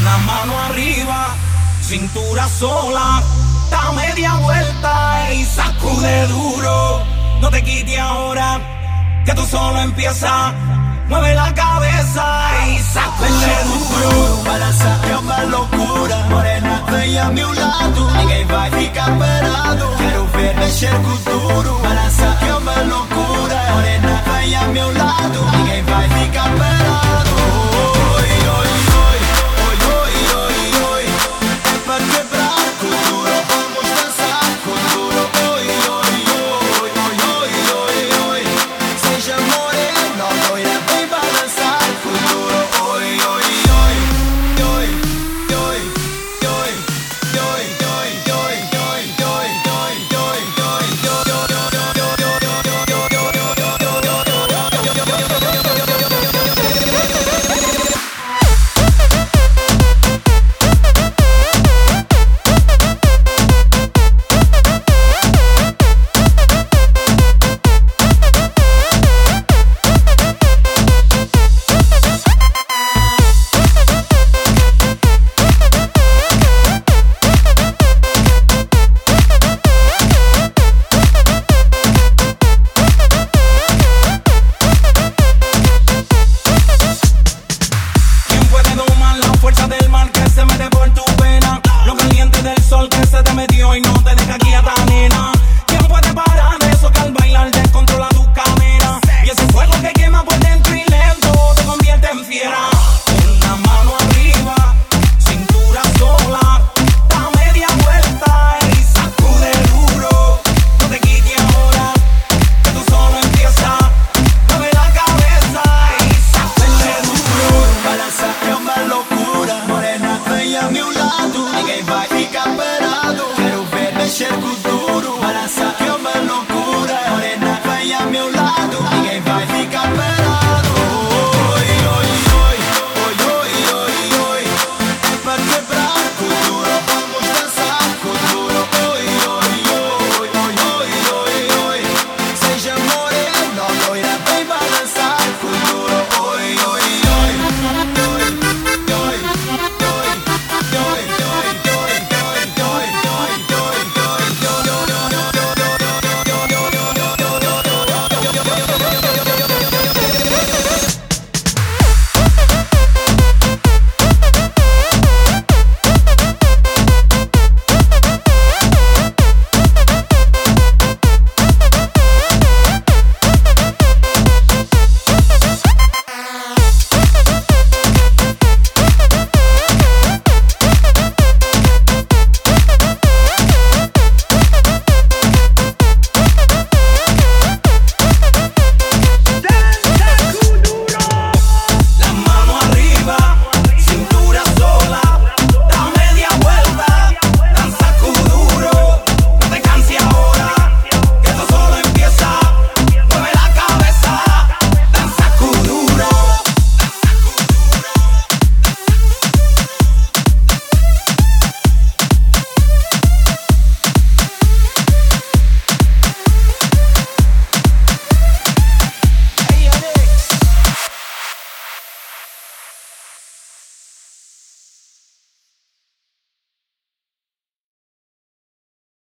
La mano arriba, cintura sola, da media vuelta y sacude duro. No te quites ahora, que tú solo empiezas. Mueve la cabeza y sacude duro. Balança é uma loucura. Morena, vem a meu lado. Ninguém vai ficar parado. Quero ver mexer com duro. Balança é uma loucura. Morena, vem a meu lado. Ninguém vai ficar parado.